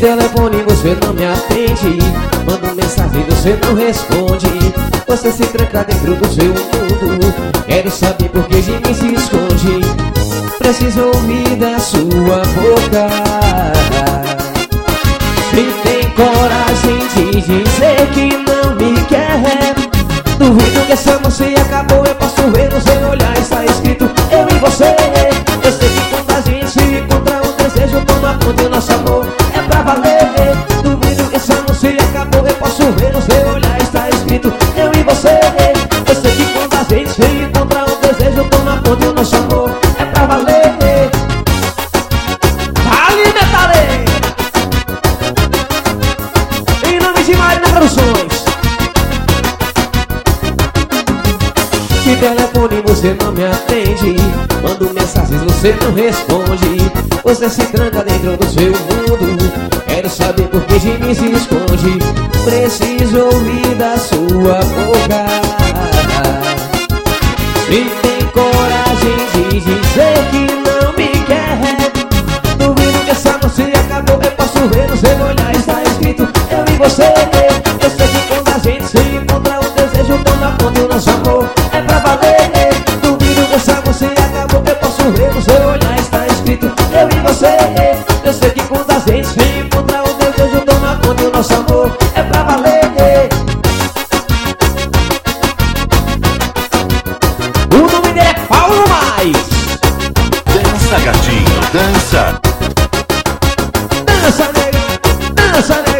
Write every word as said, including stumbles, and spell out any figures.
telefone você não me atende, mando mensagem você não responde. Você se tranca dentro do seu mundo, quero saber por que de mim se esconde. Preciso ouvir da sua boca, se tem coragem de dizer que não me quer. Duvido que essa moça acabou, eu posso ver no seu olhar, está escrito eu e você. Eu sei que quando a gente se encontra o desejo toma conta do nosso amor, é pra valer. Duvido que essa moça acabou, eu posso ver no seu olhar, está escrito eu e você. Eu sei que quando a gente se encontra o desejo toma conta do nosso amor, é pra valer. Alimentarei em nome de Marina Produções. De telefone você não me atende, mando mensagens você não responde. Você se tranca dentro do seu mundo, quero saber por que de mim se esconde. Preciso ouvir da sua boca, se tem coragem de dizer que não me quer. Duvido que essa moça acabou, eu posso ver no seu olhar, está escrito eu e você. Eu sei que quando a gente se encontra o desejo toma conta do nosso amor, é pra valer. Duvido que essa moça acabou, eu posso ver no seu olhar, está escrito eu e você. Eu sei que quando a gente se encontra o desejo toma conta do nosso amor, é pra valer. O nome dele é Paulo Mais. Dança, gatinho, dança. Dança, nega, dança, nega.